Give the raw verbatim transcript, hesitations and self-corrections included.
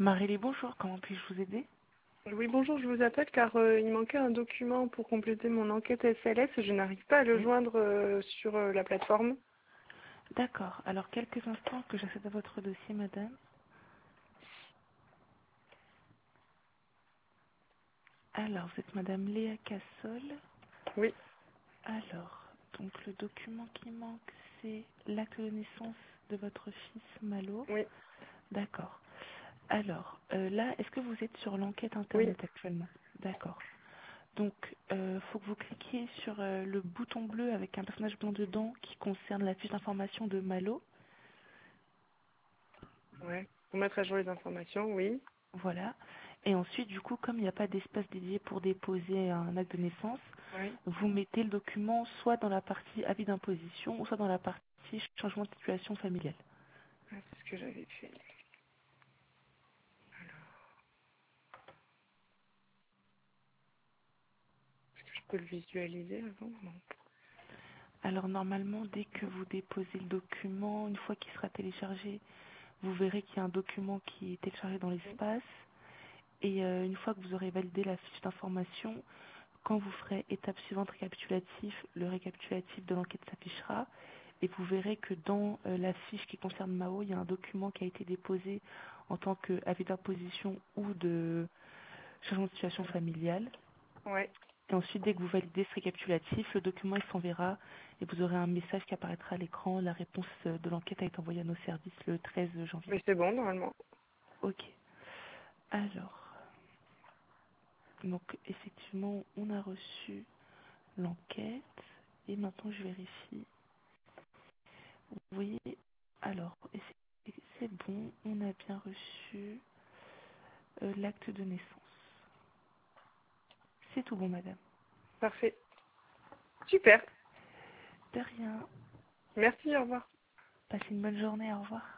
Marie, bonjour, comment puis-je vous aider? Oui, bonjour, je vous appelle car euh, il manquait un document pour compléter mon enquête S L S et je n'arrive pas à le Oui. joindre euh, sur euh, la plateforme. D'accord, alors quelques instants que j'accède à votre dossier, madame. Alors, vous êtes madame Léa Cassol. Oui, Alors, donc le document qui manque, c'est l'acte de naissance de votre fils Malo. oui, D'accord. Alors, euh, là, est-ce que vous êtes sur l'enquête oui, Internet actuellement? D'accord. Donc, il faut que vous cliquiez sur euh, le bouton bleu avec un personnage blanc dedans qui concerne la fiche d'information de Malo. ouais. Pour mettre à jour les informations, oui, Voilà. Et ensuite, du coup, comme il n'y a pas d'espace dédié pour déposer un acte de naissance, oui. vous mettez le document soit dans la partie avis d'imposition, ou soit dans la partie changement de situation familiale. Ah, c'est ce que j'avais fait. Je peux le visualiser avant? Non. Alors normalement, dès que vous déposez le document, une fois qu'il sera téléchargé, vous verrez qu'il y a un document qui est téléchargé dans Oui, l'espace. Et euh, une fois que vous aurez validé la fiche d'information, quand vous ferez étape suivante récapitulatif, le récapitulatif de l'enquête s'affichera. Et vous verrez que dans euh, la fiche qui concerne Mao, il y a un document qui a été déposé en tant qu'avis d'imposition ou de changement de situation familiale. ouais. Et ensuite, dès que vous validez ce récapitulatif, le document il s'enverra et vous aurez un message qui apparaîtra à l'écran. La réponse euh, de l'enquête a été envoyée à nos services le treize janvier. Mais c'est bon, normalement. Ok. Alors, donc effectivement, on a reçu l'enquête et maintenant je vérifie. Vous voyez, alors, et c'est c'est bon, on a bien reçu euh, l'acte de naissance. C'est tout bon, madame. Parfait. Super. De rien. Merci, au revoir. Passez une bonne journée, au revoir.